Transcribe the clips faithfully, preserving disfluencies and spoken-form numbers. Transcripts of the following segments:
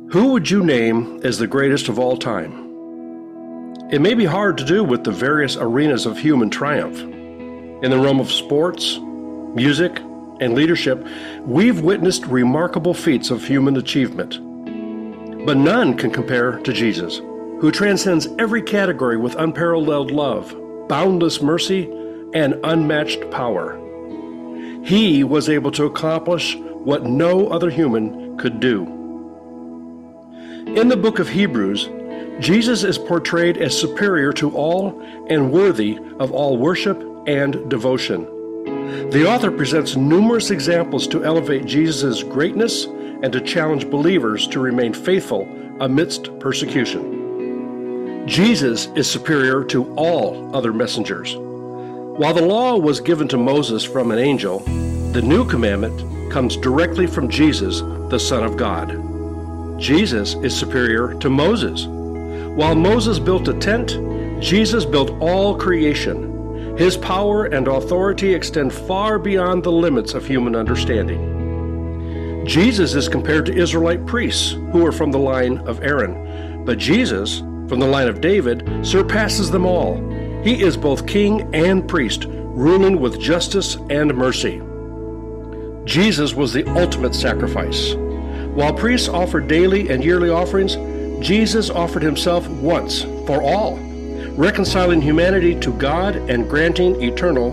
Who would you name as the greatest of all time? It may be hard to do with the various arenas of human triumph. In the realm of sports, music, and leadership, we've witnessed remarkable feats of human achievement. But none can compare to Jesus, who transcends every category with unparalleled love, boundless mercy, and unmatched power. He was able to accomplish what no other human could do. In the book of Hebrews, Jesus is portrayed as superior to all and worthy of all worship and devotion. The author presents numerous examples to elevate Jesus' greatness and to challenge believers to remain faithful amidst persecution. Jesus is superior to all other messengers. While the law was given to Moses from an angel, the new commandment comes directly from Jesus, the Son of God. Jesus is superior to Moses. While Moses built a tent, Jesus built all creation. His power and authority extend far beyond the limits of human understanding. Jesus is compared to Israelite priests who are from the line of Aaron, but Jesus, from the line of David, surpasses them all. He is both king and priest, ruling with justice and mercy. Jesus was the ultimate sacrifice. While priests offered daily and yearly offerings, Jesus offered himself once for all, reconciling humanity to God and granting eternal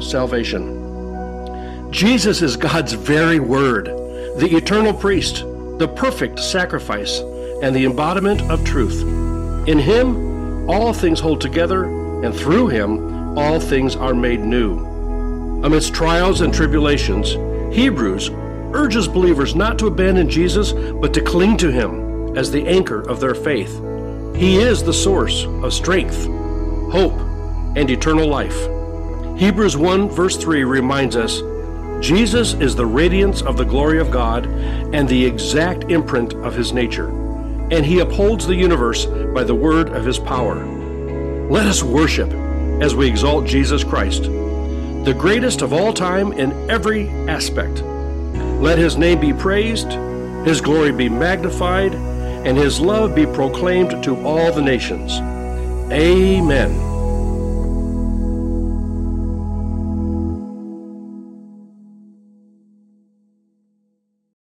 salvation. Jesus is God's very word, the eternal priest, the perfect sacrifice, and the embodiment of truth. In him, all things hold together, and through him, all things are made new. Amidst trials and tribulations, Hebrews urges believers not to abandon Jesus, but to cling to him as the anchor of their faith. He is the source of strength, hope, and eternal life. Hebrews one verse three reminds us, Jesus is the radiance of the glory of God and the exact imprint of his nature, and he upholds the universe by the word of his power. Let us worship as we exalt Jesus Christ, the greatest of all time in every aspect. Let his name be praised, his glory be magnified, and his love be proclaimed to all the nations. Amen.